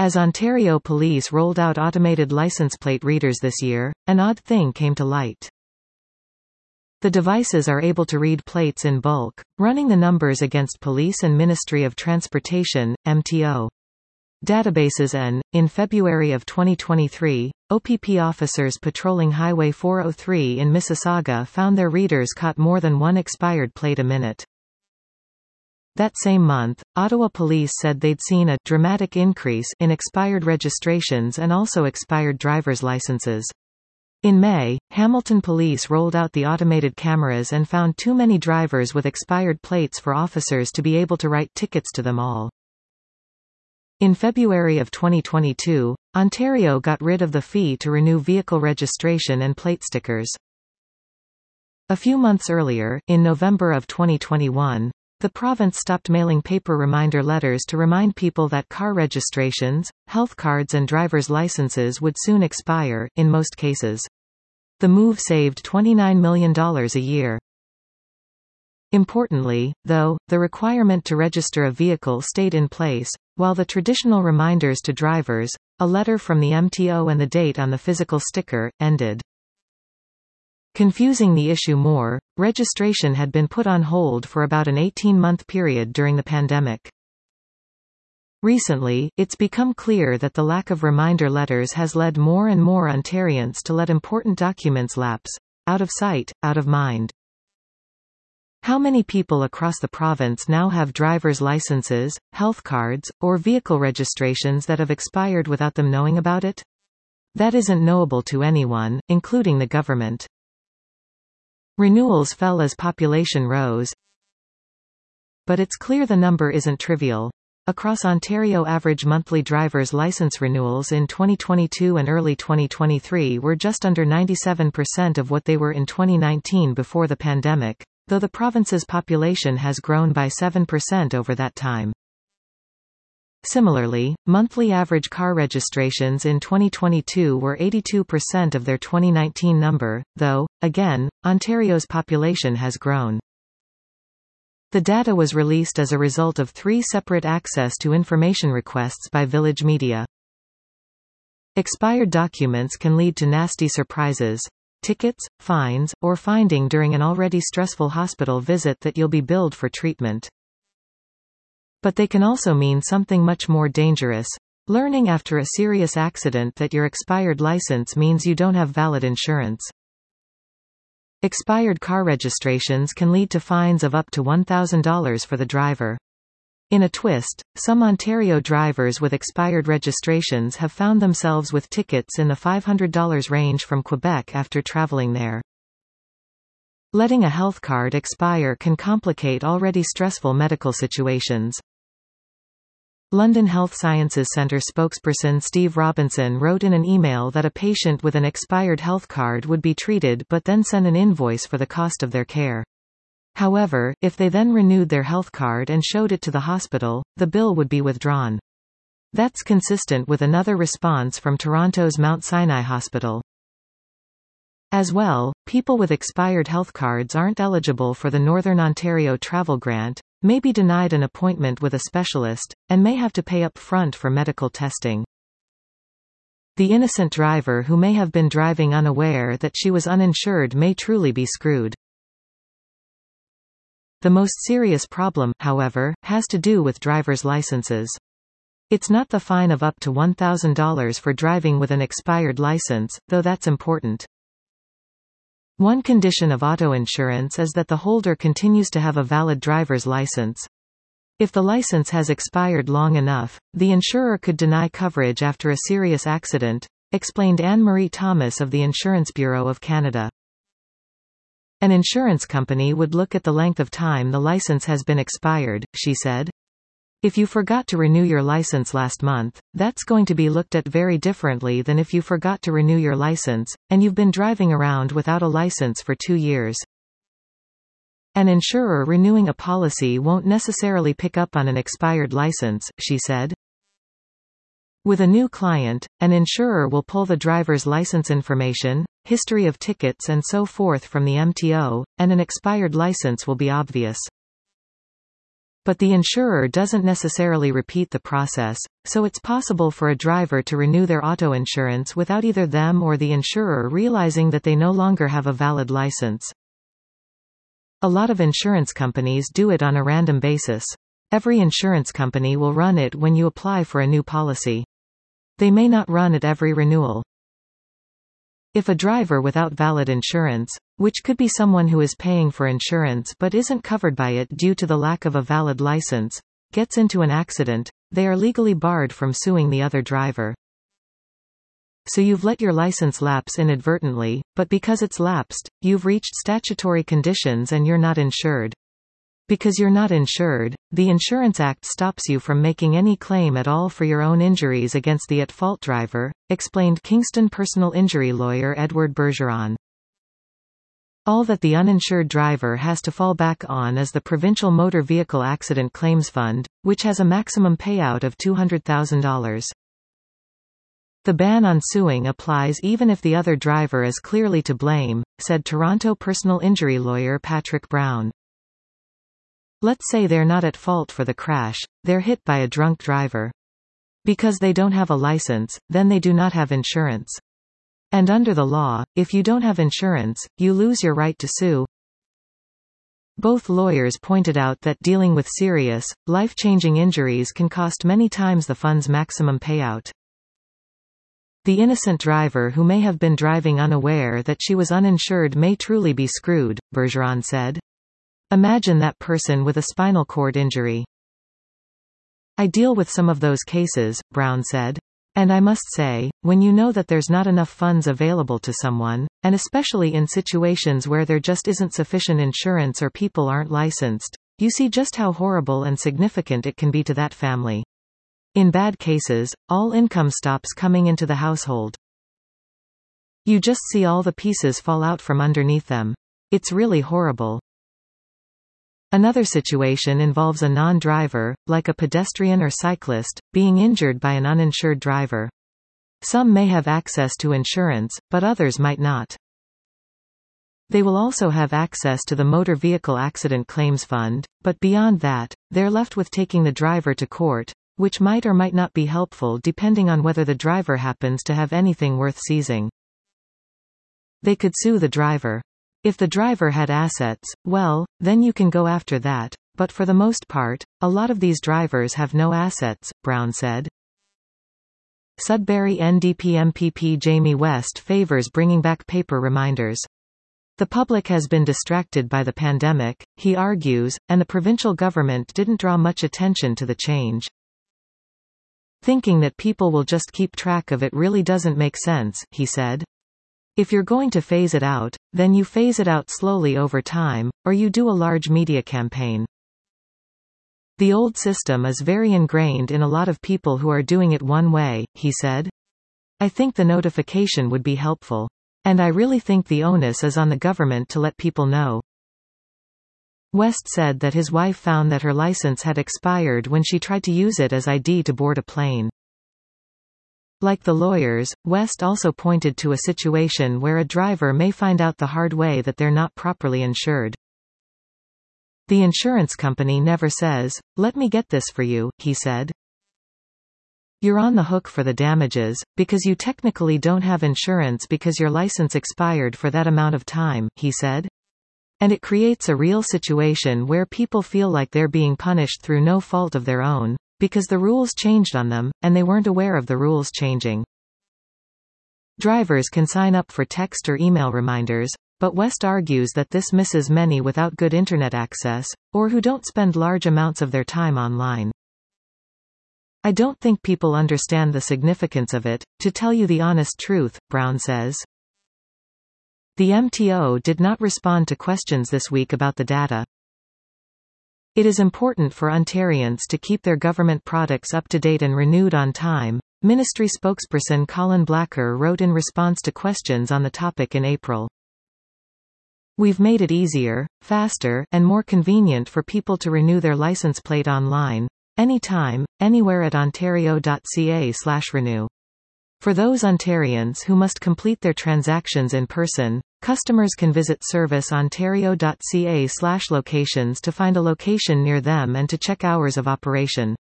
As Ontario Police rolled out automated license plate readers this year, an odd thing came to light. The devices are able to read plates in bulk, running the numbers against Police and Ministry of Transportation, MTO, databases. In February of 2023, OPP officers patrolling Highway 403 in Mississauga found their readers caught more than one expired plate a minute. That same month, Ottawa Police said they'd seen a dramatic increase in expired registrations and also expired driver's licenses. In May, Hamilton Police rolled out the automated cameras and found too many drivers with expired plates for officers to be able to write tickets to them all. In February of 2022, Ontario got rid of the fee to renew vehicle registration and plate stickers. A few months earlier, in November of 2021, the province stopped mailing paper reminder letters to remind people that car registrations, health cards and driver's licenses would soon expire, in most cases. The move saved $29 million a year. Importantly, though, the requirement to register a vehicle stayed in place, while the traditional reminders to drivers, a letter from the MTO and the date on the physical sticker, ended. Confusing the issue more, registration had been put on hold for about an 18-month period during the pandemic. Recently, it's become clear that the lack of reminder letters has led more and more Ontarians to let important documents lapse. Out of sight, out of mind. How many people across the province now have driver's licenses, health cards, or vehicle registrations that have expired without them knowing about it? That isn't knowable to anyone, including the government. Renewals fell as population rose. But it's clear the number isn't trivial. Across Ontario, average monthly driver's license renewals in 2022 and early 2023 were just under 97% of what they were in 2019 before the pandemic, though the province's population has grown by 7% over that time. Similarly, monthly average car registrations in 2022 were 82% of their 2019 number, though, again, Ontario's population has grown. The data was released as a result of 3 separate access to information requests by Village Media. Expired documents can lead to nasty surprises. Tickets, fines, or finding during an already stressful hospital visit that you'll be billed for treatment. But they can also mean something much more dangerous. Learning after a serious accident that your expired license means you don't have valid insurance. Expired car registrations can lead to fines of up to $1,000 for the driver. In a twist, some Ontario drivers with expired registrations have found themselves with tickets in the $500 range from Quebec after traveling there. Letting a health card expire can complicate already stressful medical situations. London Health Sciences Centre spokesperson Steve Robinson wrote in an email that a patient with an expired health card would be treated but then send an invoice for the cost of their care. However, if they then renewed their health card and showed it to the hospital, the bill would be withdrawn. That's consistent with another response from Toronto's Mount Sinai Hospital. As well, people with expired health cards aren't eligible for the Northern Ontario Travel Grant, may be denied an appointment with a specialist, and may have to pay up front for medical testing. The innocent driver who may have been driving unaware that she was uninsured may truly be screwed. The most serious problem, however, has to do with driver's licenses. It's not the fine of up to $1,000 for driving with an expired license, though that's important. One condition of auto insurance is that the holder continues to have a valid driver's license. If the license has expired long enough, the insurer could deny coverage after a serious accident, explained Anne-Marie Thomas of the Insurance Bureau of Canada. An insurance company would look at the length of time the license has been expired, she said. If you forgot to renew your license last month, that's going to be looked at very differently than if you forgot to renew your license, and you've been driving around without a license for 2 years. An insurer renewing a policy won't necessarily pick up on an expired license, she said. With a new client, an insurer will pull the driver's license information, history of tickets and so forth from the MTO, and an expired license will be obvious. But the insurer doesn't necessarily repeat the process, so it's possible for a driver to renew their auto insurance without either them or the insurer realizing that they no longer have a valid license. A lot of insurance companies do it on a random basis. Every insurance company will run it when you apply for a new policy. They may not run it every renewal. If a driver without valid insurance, which could be someone who is paying for insurance but isn't covered by it due to the lack of a valid license, gets into an accident, they are legally barred from suing the other driver. So you've let your license lapse inadvertently, but because it's lapsed, you've reached statutory conditions and you're not insured. Because you're not insured, the Insurance Act stops you from making any claim at all for your own injuries against the at-fault driver, explained Kingston personal injury lawyer Edward Bergeron. All that the uninsured driver has to fall back on is the Provincial Motor Vehicle Accident Claims Fund, which has a maximum payout of $200,000. The ban on suing applies even if the other driver is clearly to blame, said Toronto personal injury lawyer Patrick Brown. Let's say they're not at fault for the crash, they're hit by a drunk driver. Because they don't have a license, then they do not have insurance. And under the law, if you don't have insurance, you lose your right to sue. Both lawyers pointed out that dealing with serious, life-changing injuries can cost many times the fund's maximum payout. The innocent driver who may have been driving unaware that she was uninsured may truly be screwed, Bergeron said. Imagine that person with a spinal cord injury. I deal with some of those cases, Brown said. And I must say, when you know that there's not enough funds available to someone, and especially in situations where there just isn't sufficient insurance or people aren't licensed, you see just how horrible and significant it can be to that family. In bad cases, all income stops coming into the household. You just see all the pieces fall out from underneath them. It's really horrible. Another situation involves a non-driver, like a pedestrian or cyclist, being injured by an uninsured driver. Some may have access to insurance, but others might not. They will also have access to the Motor Vehicle Accident Claims Fund, but beyond that, they're left with taking the driver to court, which might or might not be helpful depending on whether the driver happens to have anything worth seizing. They could sue the driver. If the driver had assets, well, then you can go after that, but for the most part, a lot of these drivers have no assets, Brown said. Sudbury NDP MPP Jamie West favors bringing back paper reminders. The public has been distracted by the pandemic, he argues, and the provincial government didn't draw much attention to the change. Thinking that people will just keep track of it really doesn't make sense, he said. If you're going to phase it out, then you phase it out slowly over time, or you do a large media campaign. The old system is very ingrained in a lot of people who are doing it one way, he said. I think the notification would be helpful. And I really think the onus is on the government to let people know. West said that his wife found that her license had expired when she tried to use it as ID to board a plane. Like the lawyers, West also pointed to a situation where a driver may find out the hard way that they're not properly insured. The insurance company never says, "Let me get this for you," he said. You're on the hook for the damages, because you technically don't have insurance because your license expired for that amount of time, he said. And it creates a real situation where people feel like they're being punished through no fault of their own, because the rules changed on them, and they weren't aware of the rules changing. Drivers can sign up for text or email reminders, but West argues that this misses many without good internet access, or who don't spend large amounts of their time online. I don't think people understand the significance of it, to tell you the honest truth, Brown says. The MTO did not respond to questions this week about the data. It is important for Ontarians to keep their government products up to date and renewed on time, Ministry spokesperson Colin Blacker wrote in response to questions on the topic in April. We've made it easier, faster, and more convenient for people to renew their license plate online, anytime, anywhere at ontario.ca/renew. For those Ontarians who must complete their transactions in person, customers can visit serviceontario.ca/locations to find a location near them and to check hours of operation.